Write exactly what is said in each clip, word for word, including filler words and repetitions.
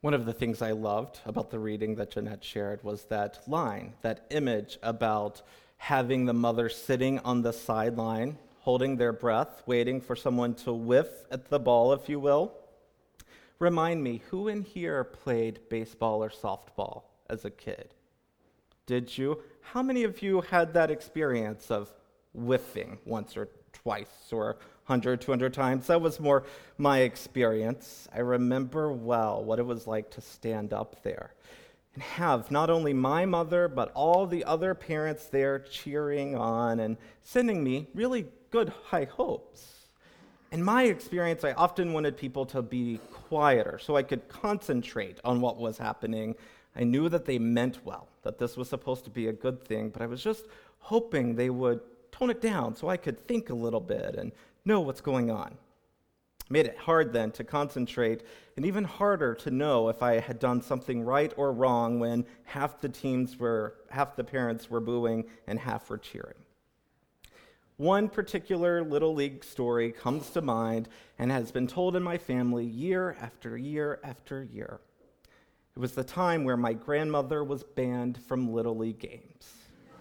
One of the things I loved about the reading that Jeanette shared was that line, that image about having the mother sitting on the sideline, holding their breath, waiting for someone to whiff at the ball, if you will. Remind me, who in here played baseball or softball as a kid? Did you? How many of you had that experience of whiffing once or twice or one hundred, two hundred times? That was more my experience. I remember well what it was like to stand up there and have not only my mother, but all the other parents there cheering on and sending me really good high hopes. In my experience, I often wanted people to be quieter so I could concentrate on what was happening. I knew that they meant well, that this was supposed to be a good thing, but I was just hoping they would tone it down so I could think a little bit and know what's going on. It made it hard then to concentrate, and even harder to know if I had done something right or wrong when half the teams were, half the parents were booing and half were cheering. One particular Little League story comes to mind and has been told in my family year after year after year. It was the time where my grandmother was banned from Little League games.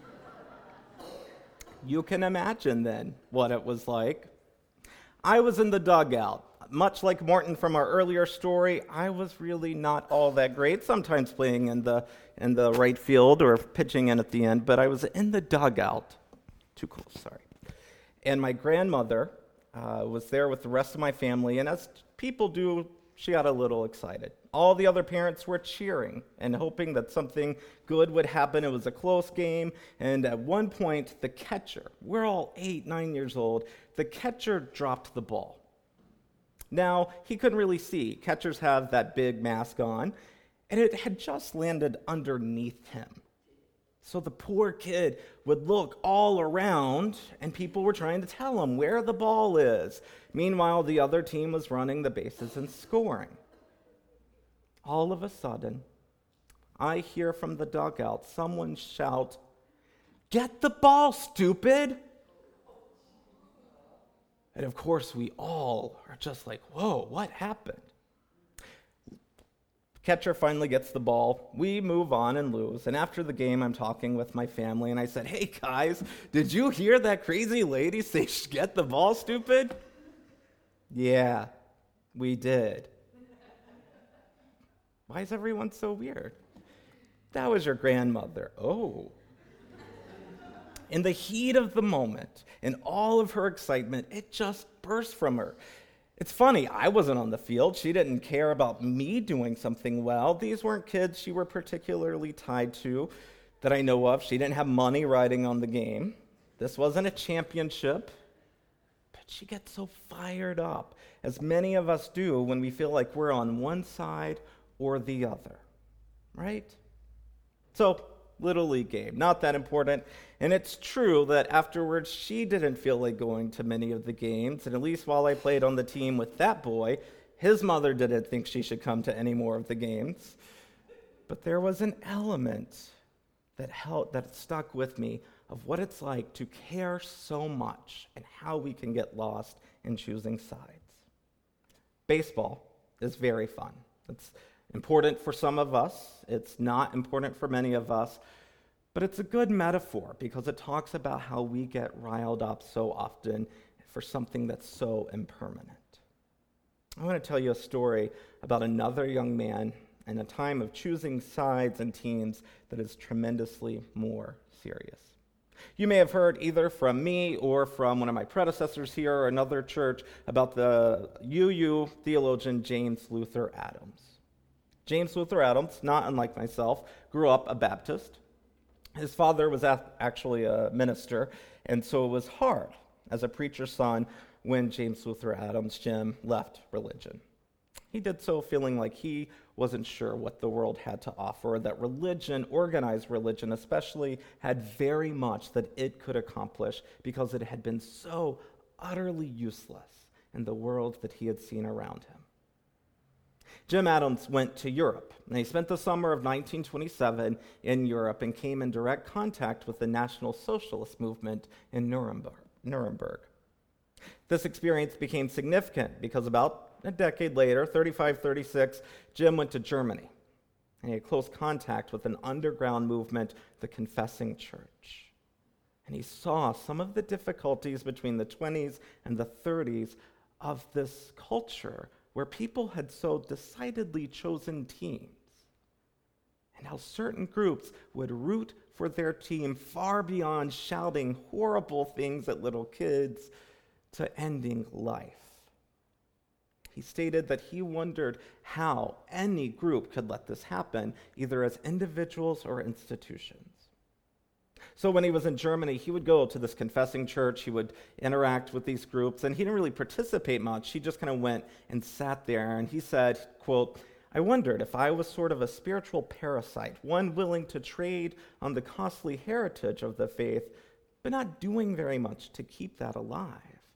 You can imagine then what it was like. I was in the dugout. Much like Morton from our earlier story, I was really not all that great, sometimes playing in the in the right field or pitching in at the end, but I was in the dugout. Too close, sorry. And my grandmother uh, was there with the rest of my family, and as people do, she got a little excited. All the other parents were cheering and hoping that something good would happen. It was a close game, and at one point, the catcher, we're all eight, nine years old, the catcher dropped the ball. Now, he couldn't really see. Catchers have that big mask on, and it had just landed underneath him. So the poor kid would look all around, and people were trying to tell him where the ball is. Meanwhile, the other team was running the bases and scoring. All of a sudden, I hear from the dugout someone shout, "Get the ball, stupid!" And of course, we all are just like, whoa, what happened? Catcher finally gets the ball. We move on and lose. And after the game, I'm talking with my family, and I said, "Hey, guys, did you hear that crazy lady say, 'Get the ball, stupid'?" Yeah, we did. Why is everyone so weird? That was your grandmother. Oh. In the heat of the moment, in all of her excitement, it just burst from her. It's funny, I wasn't on the field. She didn't care about me doing something well. These weren't kids she were particularly tied to that I know of. She didn't have money riding on the game. This wasn't a championship. But she gets so fired up, as many of us do when we feel like we're on one side or the other, right? So, Little League game, not that important. And it's true that afterwards she didn't feel like going to many of the games, and at least while I played on the team with that boy, his mother didn't think she should come to any more of the games. But there was an element that held, that stuck with me of what it's like to care so much and how we can get lost in choosing sides. Baseball is very fun. It's important for some of us. It's not important for many of us. But it's a good metaphor because it talks about how we get riled up so often for something that's so impermanent. I want to tell you a story about another young man in a time of choosing sides and teams that is tremendously more serious. You may have heard either from me or from one of my predecessors here or another church about the U U theologian James Luther Adams. James Luther Adams, not unlike myself, grew up a Baptist. His father was actually a minister, and so it was hard as a preacher's son when James Luther Adams, Jim, left religion. He did so feeling like he wasn't sure what the world had to offer, that religion, organized religion especially, had very much that it could accomplish because it had been so utterly useless in the world that he had seen around him. Jim Adams went to Europe, and he spent the summer of nineteen twenty-seven in Europe and came in direct contact with the National Socialist movement in Nuremberg. Nuremberg. This experience became significant because about a decade later, thirty-five, thirty-six, Jim went to Germany. And he had close contact with an underground movement, the Confessing Church. And he saw some of the difficulties between the twenties and the thirties of this culture where people had so decidedly chosen teams. And how certain groups would root for their team far beyond shouting horrible things at little kids to ending life. He stated that he wondered how any group could let this happen, either as individuals or institutions. So when he was in Germany, he would go to this confessing church, he would interact with these groups, and he didn't really participate much. He just kind of went and sat there, and he said, quote, "I wondered if I was sort of a spiritual parasite, one willing to trade on the costly heritage of the faith, but not doing very much to keep that alive."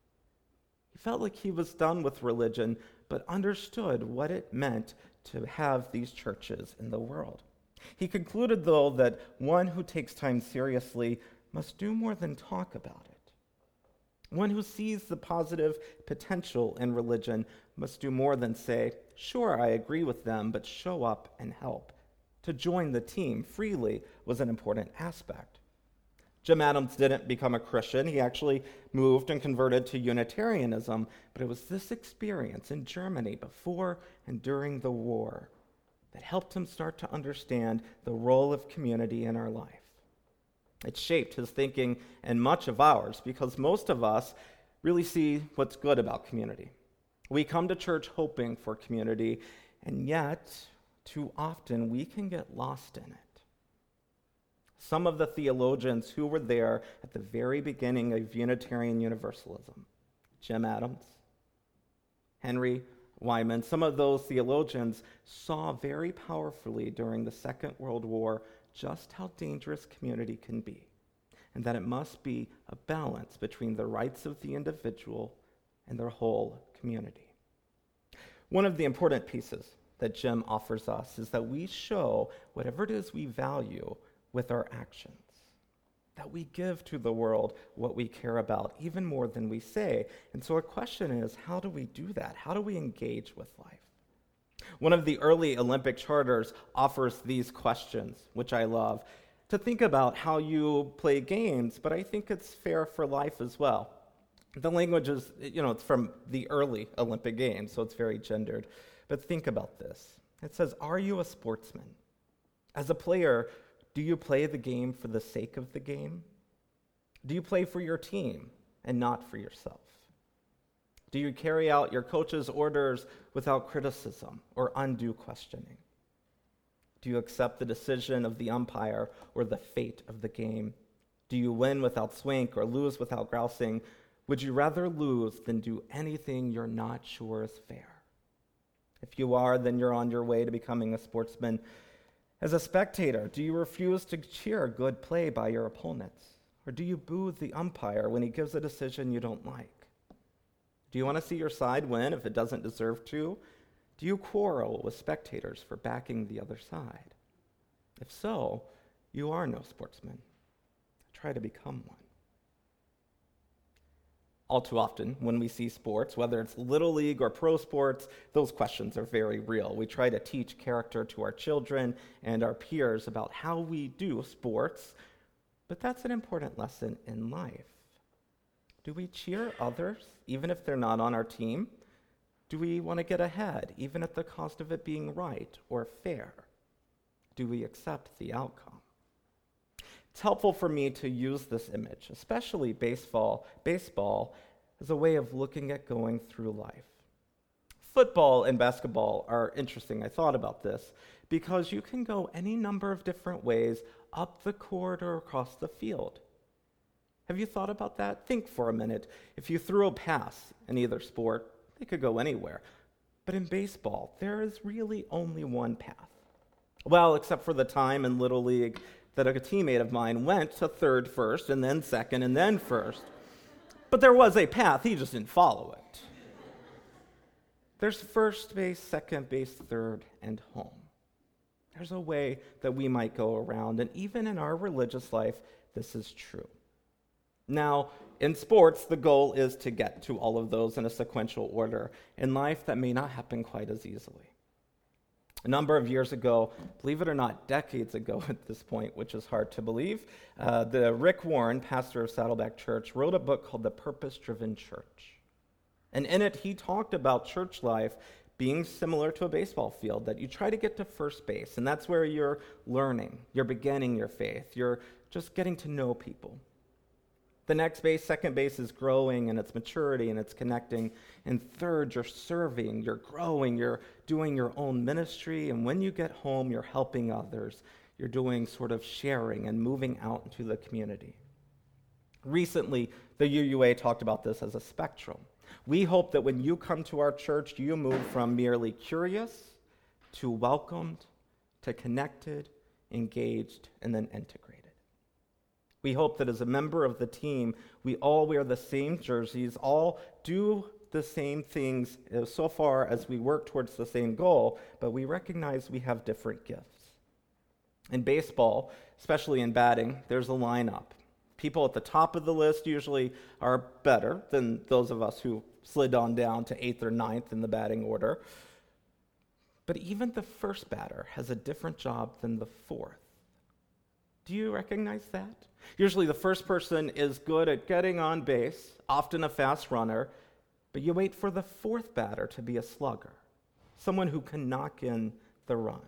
He felt like he was done with religion, but understood what it meant to have these churches in the world. He concluded, though, that one who takes time seriously must do more than talk about it. One who sees the positive potential in religion must do more than say, "Sure, I agree with them, but show up and help." To join the team freely was an important aspect. Jim Adams didn't become a Christian. He actually moved and converted to Unitarianism, but it was this experience in Germany before and during the war that helped him start to understand the role of community in our life. It shaped his thinking and much of ours because most of us really see what's good about community. We come to church hoping for community, and yet, too often, we can get lost in it. Some of the theologians who were there at the very beginning of Unitarian Universalism, Jim Adams, Henry Wyman, some of those theologians saw very powerfully during the Second World War just how dangerous community can be, and that it must be a balance between the rights of the individual and their whole community. One of the important pieces that Jim offers us is that we show whatever it is we value with our actions, that we give to the world what we care about, even more than we say. And so our question is, how do we do that? How do we engage with life? One of the early Olympic charters offers these questions, which I love, to think about how you play games, but I think it's fair for life as well. The language is, you know, it's from the early Olympic Games, so it's very gendered. But think about this. It says, are you a sportsman? As a player, do you play the game for the sake of the game? Do you play for your team and not for yourself? Do you carry out your coach's orders without criticism or undue questioning? Do you accept the decision of the umpire or the fate of the game? Do you win without swank or lose without grousing? Would you rather lose than do anything you're not sure is fair? If you are, then you're on your way to becoming a sportsman. As a spectator, do you refuse to cheer good play by your opponents? Or do you boo the umpire when he gives a decision you don't like? Do you want to see your side win if it doesn't deserve to? Do you quarrel with spectators for backing the other side? If so, you are no sportsman. Try to become one. All too often, when we see sports, whether it's Little League or pro sports, those questions are very real. We try to teach character to our children and our peers about how we do sports, but that's an important lesson in life. Do we cheer others, even if they're not on our team? Do we want to get ahead, even at the cost of it being right or fair? Do we accept the outcome? It's helpful for me to use this image, especially baseball, baseball, as a way of looking at going through life. Football and basketball are interesting. I thought about this because you can go any number of different ways up the court or across the field. Have you thought about that? Think for a minute. If you threw a pass in either sport, it could go anywhere. But in baseball, there is really only one path. Well, except for the time in Little League that a teammate of mine went to third first, and then second, and then first. But there was a path, he just didn't follow it. There's first base, second base, third, and home. There's a way that we might go around, and even in our religious life, this is true. Now, In sports, the goal is to get to all of those in a sequential order. In life, that may not happen quite as easily. A number of years ago, believe it or not, decades ago at this point, which is hard to believe, uh, the Rick Warren, pastor of Saddleback Church, wrote a book called The Purpose-Driven Church. And in it, he talked about church life being similar to a baseball field, that you try to get to first base, and that's where you're learning, you're beginning your faith, you're just getting to know people. The next base, second base, is growing and it's maturity and it's connecting. And third, you're serving, you're growing, you're doing your own ministry. And when you get home, you're helping others. You're doing sort of sharing and moving out into the community. Recently, the U U A talked about this as a spectrum. We hope that when you come to our church, you move from merely curious to welcomed to connected, engaged, and then integrated. We hope that as a member of the team, we all wear the same jerseys, all do the same things so far as we work towards the same goal, but we recognize we have different gifts. In baseball, especially in batting, there's a lineup. People at the top of the list usually are better than those of us who slid on down to eighth or ninth in the batting order. But even the first batter has a different job than the fourth. Do you recognize that? Usually the first person is good at getting on base, often a fast runner, but you wait for the fourth batter to be a slugger, someone who can knock in the runs.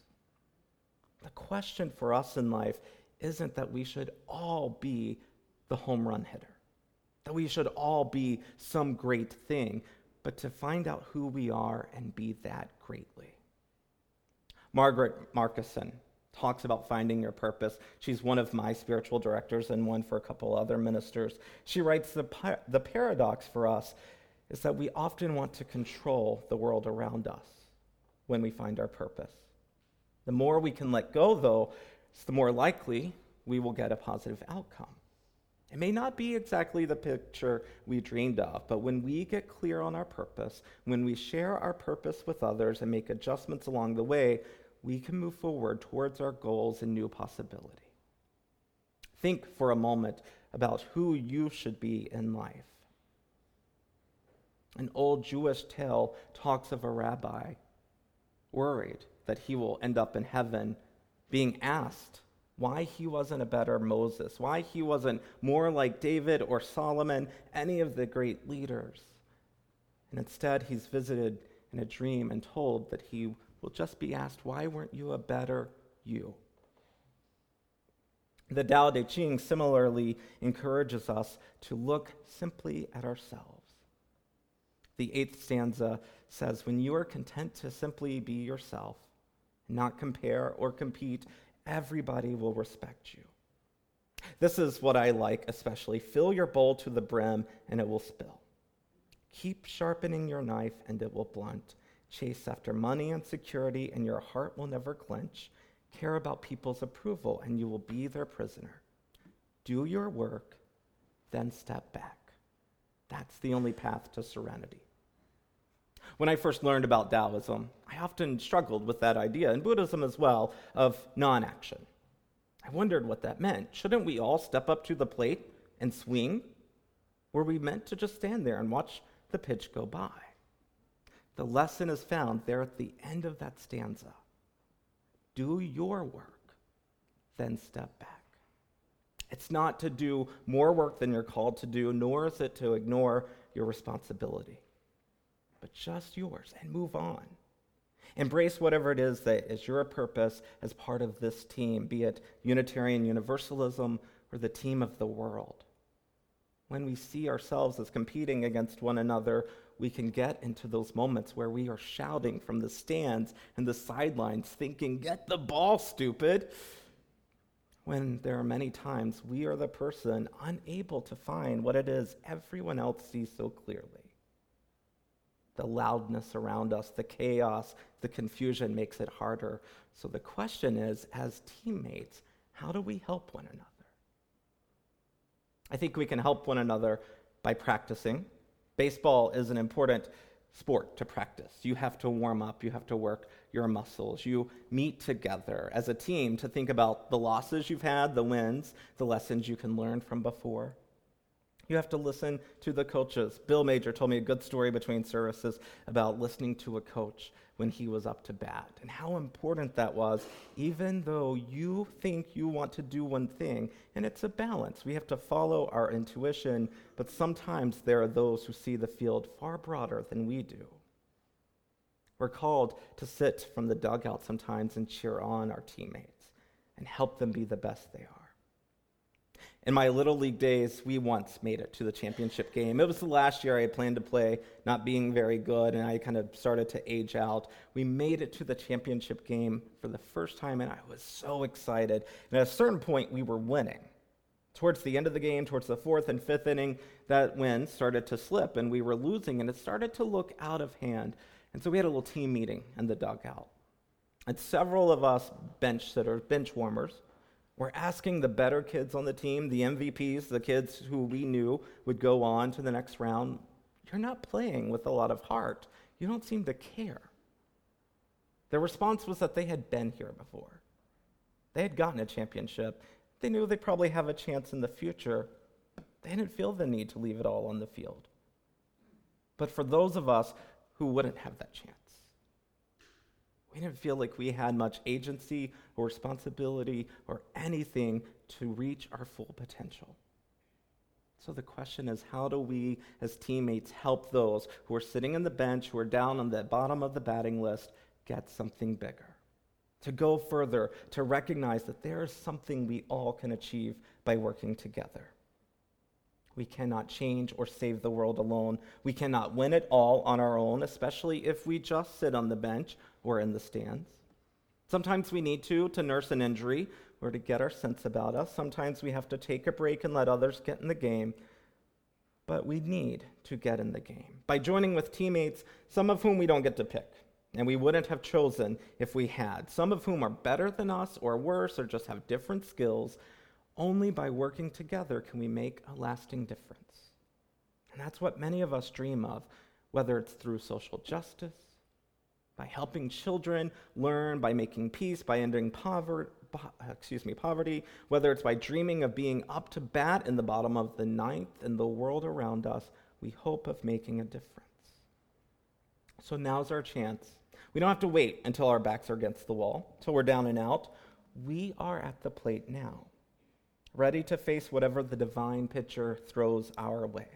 The question for us in life isn't that we should all be the home run hitter, that we should all be some great thing, but to find out who we are and be that greatly. Margaret Markison talks about finding your purpose. She's one of my spiritual directors and one for a couple other ministers. She writes, the, pi- the paradox for us is that we often want to control the world around us when we find our purpose. The more we can let go, though, the more likely we will get a positive outcome. It may not be exactly the picture we dreamed of, but when we get clear on our purpose, when we share our purpose with others and make adjustments along the way, we can move forward towards our goals and new possibility. Think for a moment about who you should be in life. An old Jewish tale talks of a rabbi worried that he will end up in heaven being asked why he wasn't a better Moses, why he wasn't more like David or Solomon, any of the great leaders. And instead, he's visited in a dream and told that he will just be asked, why weren't you a better you? The Tao Te Ching similarly encourages us to look simply at ourselves. The eighth stanza says, when you are content to simply be yourself, not compare or compete, everybody will respect you. This is what I like especially. Fill your bowl to the brim and it will spill. Keep sharpening your knife and it will blunt. Chase after money and security and your heart will never clench. Care about people's approval and you will be their prisoner. Do your work, then step back. That's the only path to serenity. When I first learned about Taoism, I often struggled with that idea, and Buddhism as well, of non-action. I wondered what that meant. Shouldn't we all step up to the plate and swing? Were we meant to just stand there and watch the pitch go by? The lesson is found there at the end of that stanza. Do your work, then step back. It's not to do more work than you're called to do, nor is it to ignore your responsibility, but just yours, and move on. Embrace whatever it is that is your purpose as part of this team, be it Unitarian Universalism or the team of the world. When we see ourselves as competing against one another, we can get into those moments where we are shouting from the stands and the sidelines, thinking, get the ball, stupid. When there are many times we are the person unable to find what it is everyone else sees so clearly. The loudness around us, the chaos, the confusion makes it harder. So the question is, as teammates, how do we help one another? I think we can help one another by practicing. Baseball is an important sport to practice. You have to warm up, you have to work your muscles. You meet together as a team to think about the losses you've had, the wins, the lessons you can learn from before. You have to listen to the coaches. Bill Major told me a good story between services about listening to a coach when he was up to bat and how important that was, even though you think you want to do one thing, and it's a balance. We have to follow our intuition, but sometimes there are those who see the field far broader than we do. We're called to sit from the dugout sometimes and cheer on our teammates and help them be the best they are. In my Little League days, we once made it to the championship game. It was the last year I had planned to play, not being very good, and I kind of started to age out. We made it to the championship game for the first time, and I was so excited. And at a certain point, we were winning. Towards the end of the game, towards the fourth and fifth inning, that win started to slip, and we were losing, and it started to look out of hand. And so we had a little team meeting in the dugout. And several of us bench sitters, bench warmers, were asking the better kids on the team, the M V Ps, the kids who we knew would go on to the next round, "You're not playing with a lot of heart. You don't seem to care." Their response was that they had been here before. They had gotten a championship. They knew they'd probably have a chance in the future. They didn't feel the need to leave it all on the field. But for those of us who wouldn't have that chance, we didn't feel like we had much agency or responsibility or anything to reach our full potential. So the question is, how do we as teammates help those who are sitting on the bench, who are down on the bottom of the batting list, get something bigger? To go further, to recognize that there is something we all can achieve by working together. We cannot change or save the world alone. We cannot win it all on our own, especially if we just sit on the bench or in the stands. Sometimes we need to, to nurse an injury or to get our sense about us. Sometimes we have to take a break and let others get in the game. But we need to get in the game by joining with teammates, some of whom we don't get to pick, and we wouldn't have chosen if we had. Some of whom are better than us or worse or just have different skills. Only by working together can we make a lasting difference. And that's what many of us dream of, whether it's through social justice, by helping children learn, by making peace, by ending poverty, excuse me, poverty, whether it's by dreaming of being up to bat in the bottom of the ninth in the world around us, we hope of making a difference. So now's our chance. We don't have to wait until our backs are against the wall, until we're down and out. We are at the plate now, ready to face whatever the divine pitcher throws our way.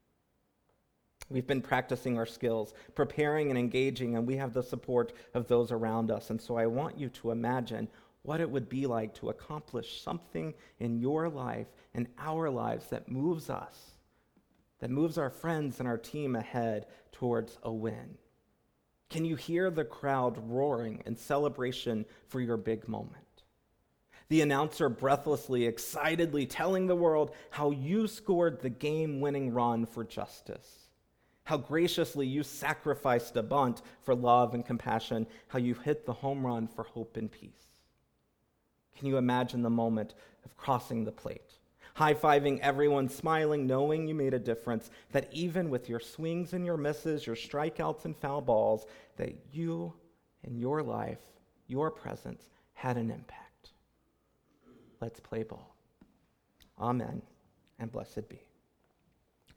We've been practicing our skills, preparing and engaging, and we have the support of those around us. And so I want you to imagine what it would be like to accomplish something in your life and our lives that moves us, that moves our friends and our team ahead towards a win. Can you hear the crowd roaring in celebration for your big moment? The announcer breathlessly, excitedly telling the world how you scored the game-winning run for justice, how graciously you sacrificed a bunt for love and compassion, how you hit the home run for hope and peace. Can you imagine the moment of crossing the plate, high-fiving everyone, smiling, knowing you made a difference, that even with your swings and your misses, your strikeouts and foul balls, that you and your life, your presence had an impact? Let's play ball. Amen, and blessed be.